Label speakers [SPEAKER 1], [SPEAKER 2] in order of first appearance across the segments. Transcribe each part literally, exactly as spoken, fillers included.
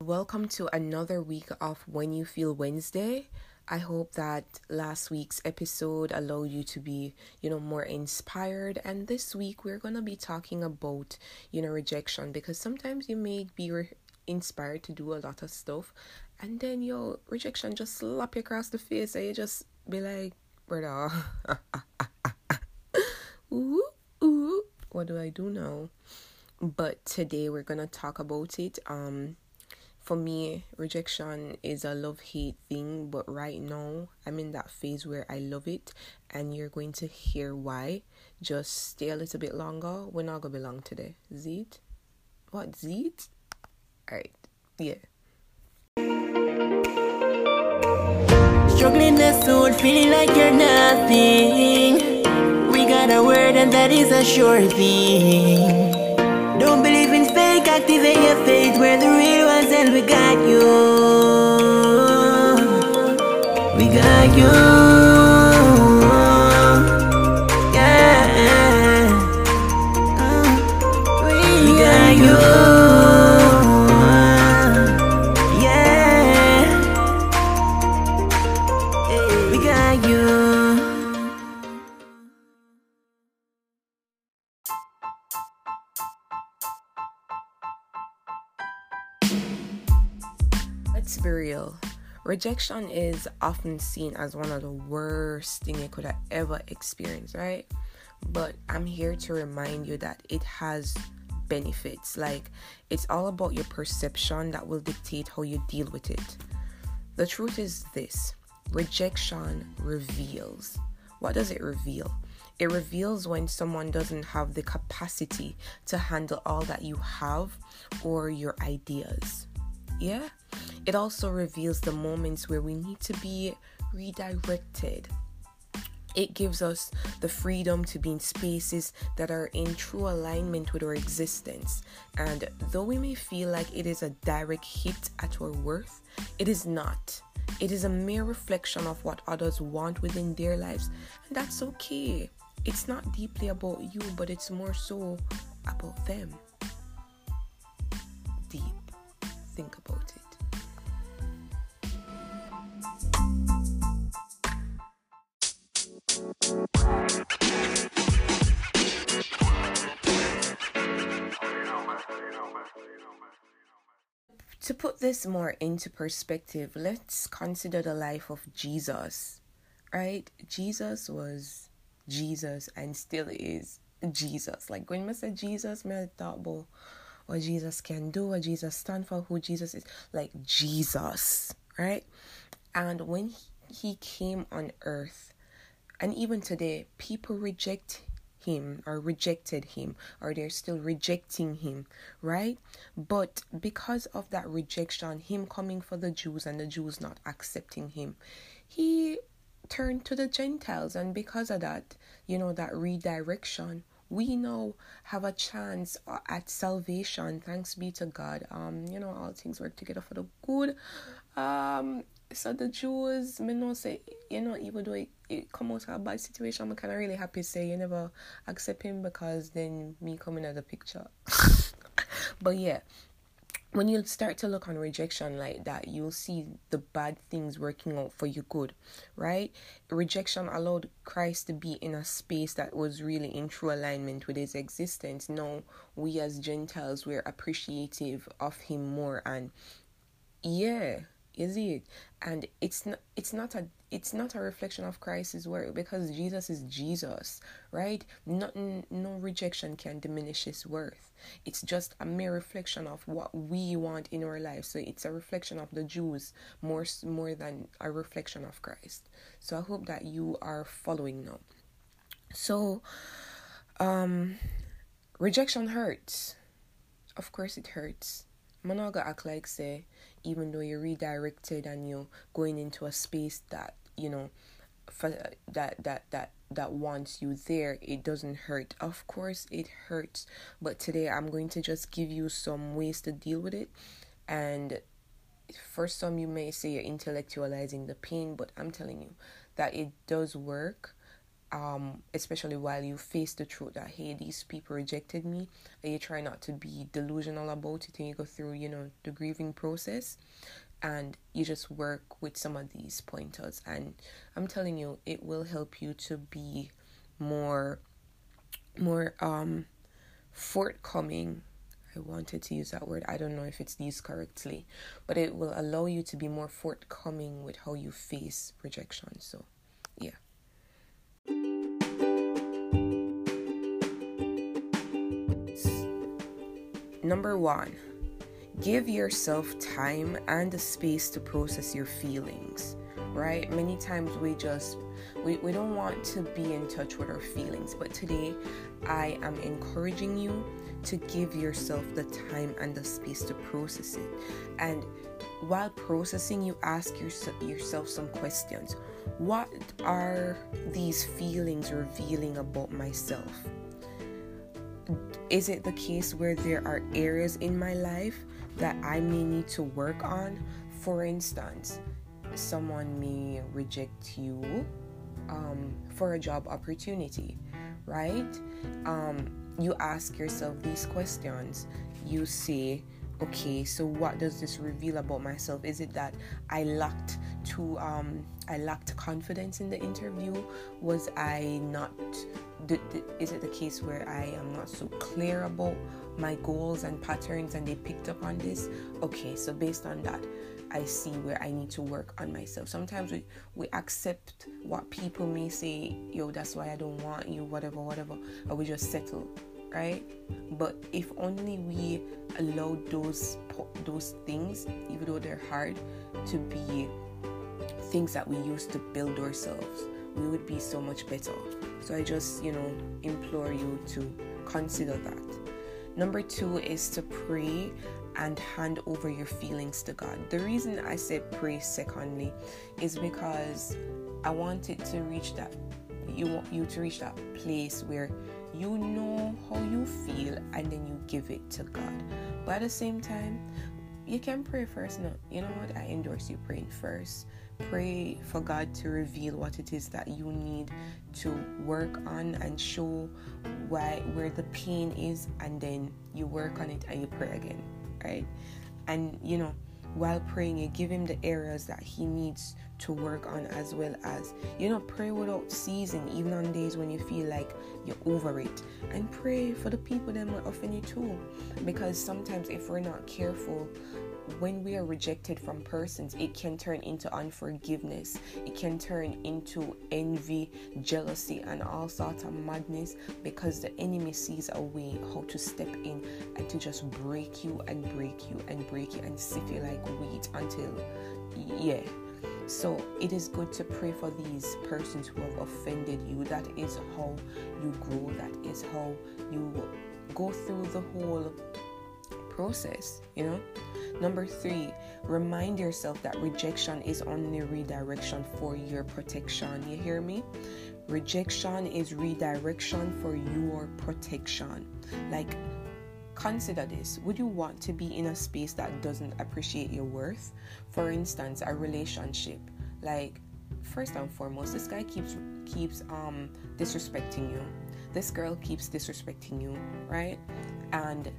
[SPEAKER 1] welcome to another week of When You Feel Wednesday. I hope that last week's episode allowed you to be, you know, more inspired. And this week we're going to be talking about, you know, rejection, because sometimes you may be re- inspired to do a lot of stuff and then your rejection just slap you across the face and you just be like, brother, ooh, ooh, what do I do now? But today we're going to talk about it. Um, For me, rejection is a love-hate thing, but right now, I'm in that phase where I love it, and you're going to hear why. Just stay a little bit longer. We're not going to be long today. Zit? What, Zit? Alright, yeah.
[SPEAKER 2] Struggling the soul, feeling like you're nothing. We got a word and that is a sure thing. Don't believe in fake, activate your faith. We're the real ones and we got you. We got you. Yeah. We got you. Yeah. We got you.
[SPEAKER 1] Let's be real. Rejection is often seen as one of the worst things you could have ever experienced, right? But I'm here to remind you that it has benefits. Like, it's all about your perception that will dictate how you deal with it. The truth is this: rejection reveals. What does it reveal? It reveals when someone doesn't have the capacity to handle all that you have or your ideas. Yeah? It also reveals the moments where we need to be redirected. It gives us the freedom to be in spaces that are in true alignment with our existence. And though we may feel like it is a direct hit at our worth, it is not. It is a mere reflection of what others want within their lives. And that's okay. It's not deeply about you, but it's more so about them. Deep. Think about it. To put this more into perspective, let's consider the life of Jesus, right? Jesus was Jesus and still is Jesus. Like, when I say Jesus, I thought about what Jesus can do, what Jesus stand for, who Jesus is. Like, Jesus, right? And when he came on earth, and even today, people reject him or rejected him, or they're still rejecting him, right? But because of that rejection, him coming for the Jews and the Jews not accepting him, he turned to the Gentiles. And because of that, you know, that redirection, we now have a chance at salvation. Thanks be to God. Um, you know, all things work together for the good. Um, so the Jews, me know say, you know, even though it, it come out of a bad situation, I'm kind of really happy to say you never accept him, because then me coming out of the picture. But yeah, when you start to look on rejection like that, you'll see the bad things working out for your good, right? Rejection allowed Christ to be in a space that was really in true alignment with his existence. Now, we as Gentiles, we're appreciative of him more, and yeah, is it? And it's not it's not a it's not a reflection of Christ's work, because Jesus is Jesus, right? Nothing, no rejection can diminish his worth. It's just a mere reflection of what we want in our lives. So it's a reflection of the Jews more more than a reflection of Christ. So I hope that you are following now. So um rejection hurts. Of course it hurts. I'm not gonna act like, say, even though you're redirected and you're going into a space that, you know, for, that that that that wants you there, it doesn't hurt. Of course it hurts, but today I'm going to just give you some ways to deal with it. And for some, you may say you're intellectualizing the pain, but I'm telling you that it does work. um, especially while you face the truth that, hey, these people rejected me, and you try not to be delusional about it, and you go through, you know, the grieving process, and you just work with some of these pointers, and I'm telling you, it will help you to be more, more, um, forthcoming. I wanted to use that word. I don't know if it's used correctly, but it will allow you to be more forthcoming with how you face rejection. So, yeah. Number one, give yourself time and the space to process your feelings, right? Many times we just, we, we don't want to be in touch with our feelings, but today I am encouraging you to give yourself the time and the space to process it. And while processing, you ask yourself, yourself some questions. What are these feelings revealing about myself? Is it the case where there are areas in my life that I may need to work on? For instance, someone may reject you um, for a job opportunity, right? Um, you ask yourself these questions. You say, okay, so what does this reveal about myself? Is it that I lacked to um I lacked confidence in the interview? Was I not d- d- is it the case where I am not so clear about my goals and patterns and they picked up on this? Okay, so based on that, I see where I need to work on myself. Sometimes we, we accept what people may say, yo, that's why I don't want you, whatever, whatever, or we just settle, right? But if only we allow those those things, even though they're hard, to be things that we use to build ourselves, we would be so much better. So I just, you know, implore you to consider that. Number two is to pray and hand over your feelings to God. The reason I said pray secondly is because I want it to reach that, you want you to reach that place where you know how you feel and then you give it to God. But at the same time, you can pray first. No, you know what? I endorse you praying first. Pray for God to reveal what it is that you need to work on and show why where the pain is, and then you work on it and you pray again, right? And you know, while praying, you give him the areas that he needs to work on, as well as, you know, pray without ceasing, even on days when you feel like you're over it. And pray for the people that might offend you too, because sometimes if we're not careful, when we are rejected from persons, it can turn into unforgiveness. It can turn into envy, jealousy, and all sorts of madness, because the enemy sees a way how to step in and to just break you and break you and break you and sift you like wheat until, yeah. So it is good to pray for these persons who have offended you. That is how you grow. That is how you go through the whole process, you know. Number three, remind yourself that rejection is only redirection for your protection. You hear me? Rejection is redirection for your protection. Like, consider this. Would you want to be in a space that doesn't appreciate your worth? For instance, a relationship. Like, first and foremost, this guy keeps keeps um disrespecting you. This girl keeps disrespecting you, right? And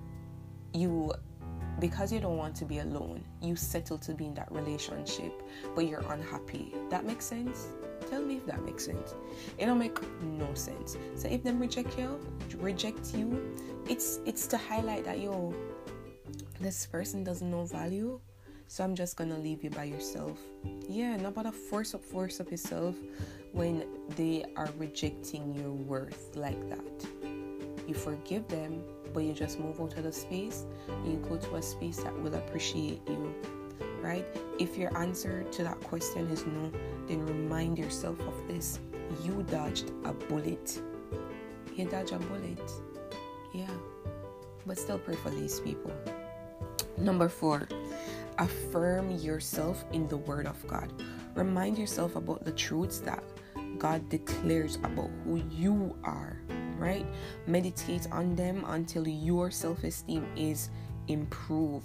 [SPEAKER 1] you, because you don't want to be alone, you settle to be in that relationship, but you're unhappy. That makes sense? Tell me if that makes sense. It don't make no sense. So if them reject you, reject you, it's it's to highlight that, yo, this person doesn't know value, so I'm just gonna leave you by yourself. Yeah, not about to force up, force up yourself when they are rejecting your worth like that. You forgive them, but you just move out of the space. You go to a space that will appreciate you, right? If your answer to that question is no, then remind yourself of this. You dodged a bullet. You dodged a bullet. Yeah. But still pray for these people. Number four, affirm yourself in the Word of God. Remind yourself about the truths that God declares about who you are, right? Meditate on them until your self-esteem is improved.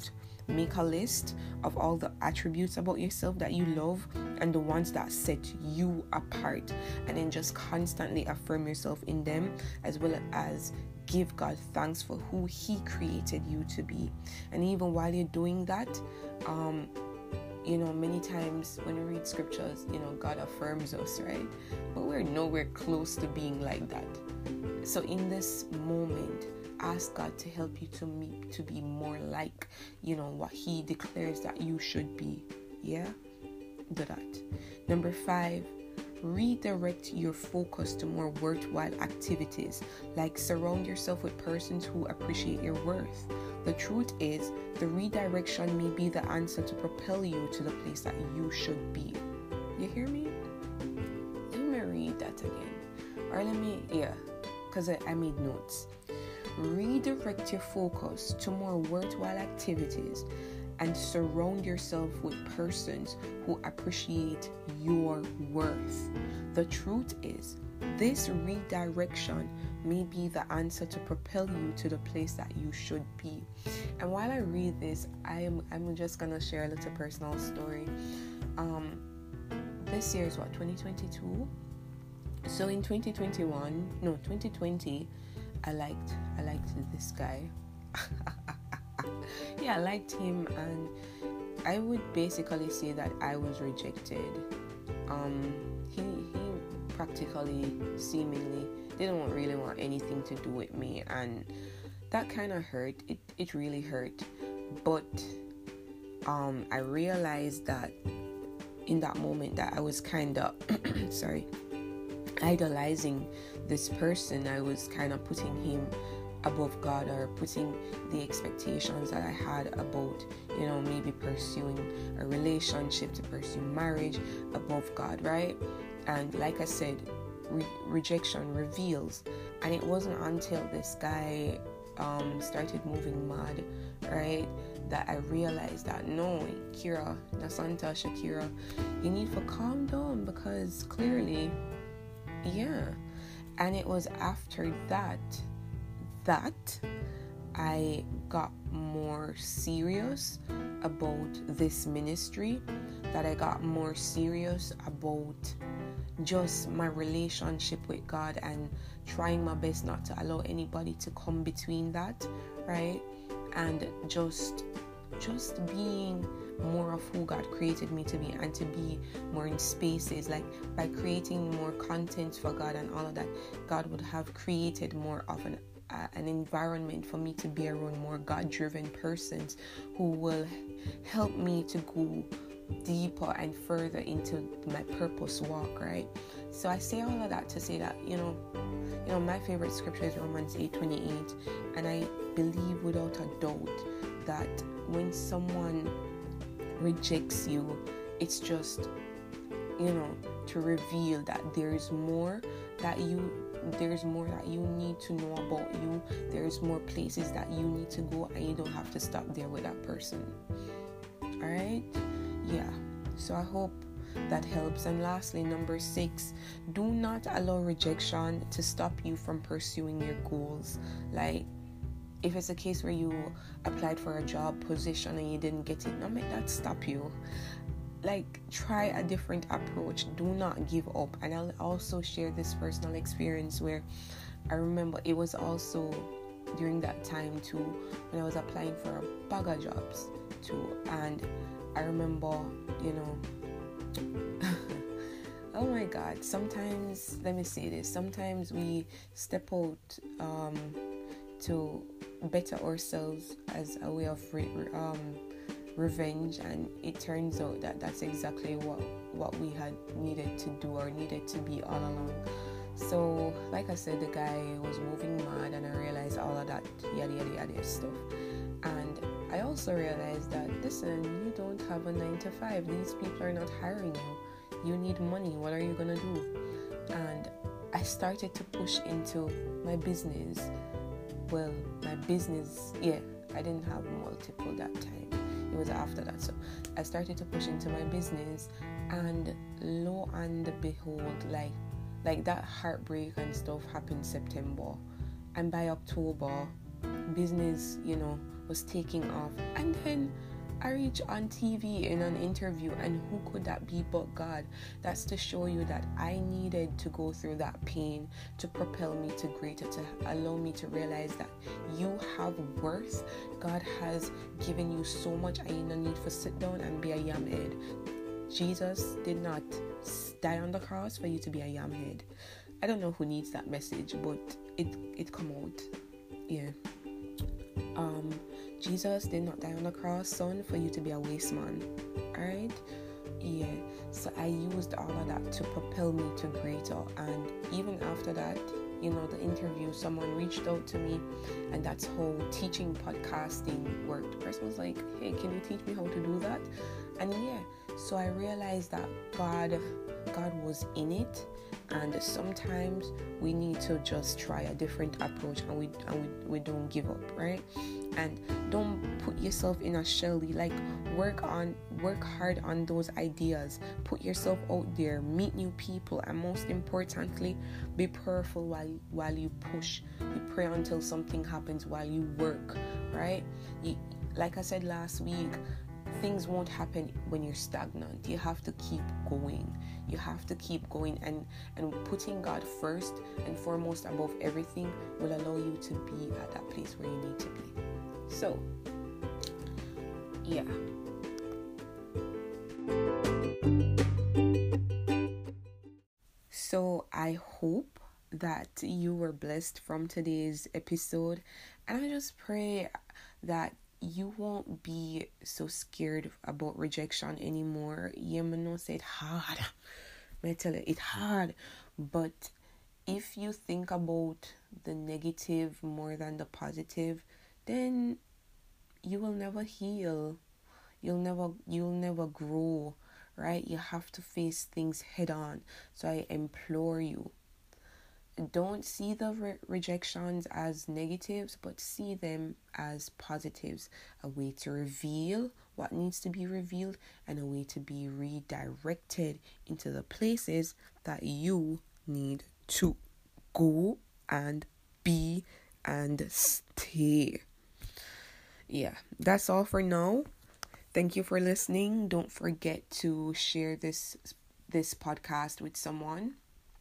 [SPEAKER 1] Make a list of all the attributes about yourself that you love and the ones that set you apart, and then just constantly affirm yourself in them, as well as give God thanks for who He created you to be. And even while you're doing that, um you know, many times when we read scriptures, you know, God affirms us, right? But we're nowhere close to being like that. So in this moment, ask God to help you to meet, to be more like, you know, what He declares that you should be. Yeah? Do that. Number five, redirect your focus to more worthwhile activities, like surround yourself with persons who appreciate your worth. The truth is, the redirection may be the answer to propel you to the place that you should be. You hear me? Let me read that again. Or let me, yeah, because I, I made notes. Redirect your focus to more worthwhile activities and surround yourself with persons who appreciate your worth. The truth is, this redirection may be the answer to propel you to the place that you should be. And while I read this, I am I'm just gonna share a little personal story. Um, this year is what, twenty twenty-two? So in twenty twenty-one, no, twenty twenty, I liked I liked this guy. Yeah, I liked him, and I would basically say that I was rejected. Um, he he practically, seemingly, didn't really want anything to do with me, and that kind of hurt. It it really hurt. But um, I realized that in that moment that I was kind of sorry, idolizing this person. I was kind of putting him above God, or putting the expectations that I had about, you know, maybe pursuing a relationship, to pursue marriage, above God, right? And like I said, re- rejection reveals. And it wasn't until this guy um, started moving mad, right, that I realized that no, Kira, Nasanta, Shakira, you need to calm down, because clearly, yeah. And it was after that that I got more serious about this ministry, that I got more serious about just my relationship with God, and trying my best not to allow anybody to come between that, right? And just just being more of who God created me to be, and to be more in spaces, like by creating more content for God and all of that, God would have created more of an uh, an environment for me to be around more God-driven persons who will help me to go deeper and further into my purpose walk, right? So I say all of that to say that, you know, you know, my favorite scripture is Romans eight twenty-eight, and I believe without a doubt that when someone rejects you, it's just, you know, to reveal that there's more that you there's more that you need to know about you. There's more places that you need to go, and you don't have to stop there with that person. All right? Yeah. So I hope that helps. And lastly, number six, do not allow rejection to stop you from pursuing your goals. Like, if it's a case where you applied for a job position and you didn't get it, don't make that stop you. Like, try a different approach. Do not give up. And I'll also share this personal experience where I remember it was also during that time too, when I was applying for a bag of jobs too. And I remember, you know, oh my God, sometimes, let me say this, sometimes we step out um, to better ourselves as a way of re- um, revenge, and it turns out that that's exactly what what we had needed to do, or needed to be all along. So like I said, the guy was moving mad, and I realized all of that yada yada yada stuff. And I also realized that, listen, you don't have a nine to five. These people are not hiring you. You need money. What are you gonna do? And I started to push into my business. Well, my business, yeah, I didn't have multiple that time. It was after that. So I started to push into my business, and lo and behold, like like that heartbreak and stuff happened September, and by October, business, you know, was taking off. And then I reach on T V in an interview, and who could that be but God? That's to show you that I needed to go through that pain to propel me to greater, to allow me to realize that you have worth. God has given you so much, and you no need for sit down and be a yamhead. Jesus did not die on the cross for you to be a yamhead. I don't know who needs that message, but it it come out. Yeah. Um, Jesus did not die on the cross, son, for you to be a waste man. Alright? Yeah. So I used all of that to propel me to greater. And even after that, you know, the interview, someone reached out to me, and that's how teaching podcasting worked. The person was like, hey, can you teach me how to do that? And yeah, so I realized that God God was in it, and sometimes we need to just try a different approach, and we and we, we don't give up, right? And don't put yourself in a shell. Like work on work hard on those ideas, put yourself out there, meet new people, and most importantly, be prayerful while while you push. You pray until something happens while you work, right? You, like I said last week, things won't happen when you're stagnant. You have to keep going. You have to keep going, and and putting God first and foremost above everything will allow you to be at that place where you need to be. So, yeah. So I hope that you were blessed from today's episode, and I just pray that you won't be so scared about rejection anymore. Yeah, I know say it hard. I tell you, it's hard. But if you think about the negative more than the positive, then you will never heal. You'll never you'll never grow, right? You have to face things head on. So I implore you, don't see the re- rejections as negatives, but see them as positives, a way to reveal what needs to be revealed, and a way to be redirected into the places that you need to go and be and stay. Yeah, that's all for now. Thank you for listening. Don't forget to share this this podcast with someone.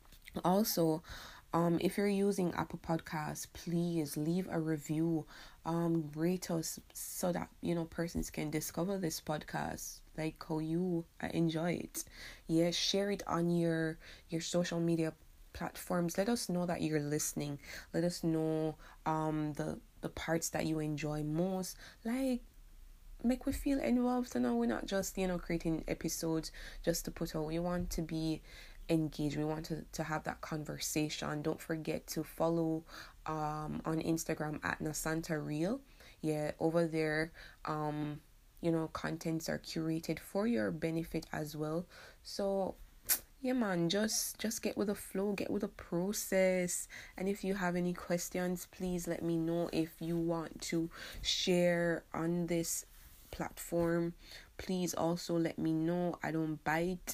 [SPEAKER 1] Also, Um, if you're using Apple Podcasts, please leave a review, um, rate us so that, you know, persons can discover this podcast like how you uh, enjoy it. Yeah, share it on your your social media platforms. Let us know that you're listening. Let us know um the the parts that you enjoy most. Like, make we feel involved. You know, we're not just, you know, creating episodes just to put out. We want to be engaged. We want to, to have that conversation. Don't forget to follow um on Instagram at Nasanta Real. Yeah, over there, um, you know, contents are curated for your benefit as well. So yeah, man, just just get with the flow, get with the process. And if you have any questions, please let me know. If you want to share on this platform, please also let me know. I don't bite.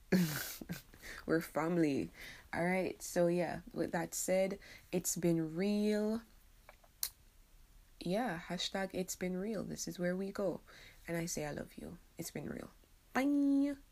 [SPEAKER 1] We're family. All right. So yeah, with that said, it's been real. Yeah, hashtag it's been real. This is where we go. And I say I love you. It's been real. Bye.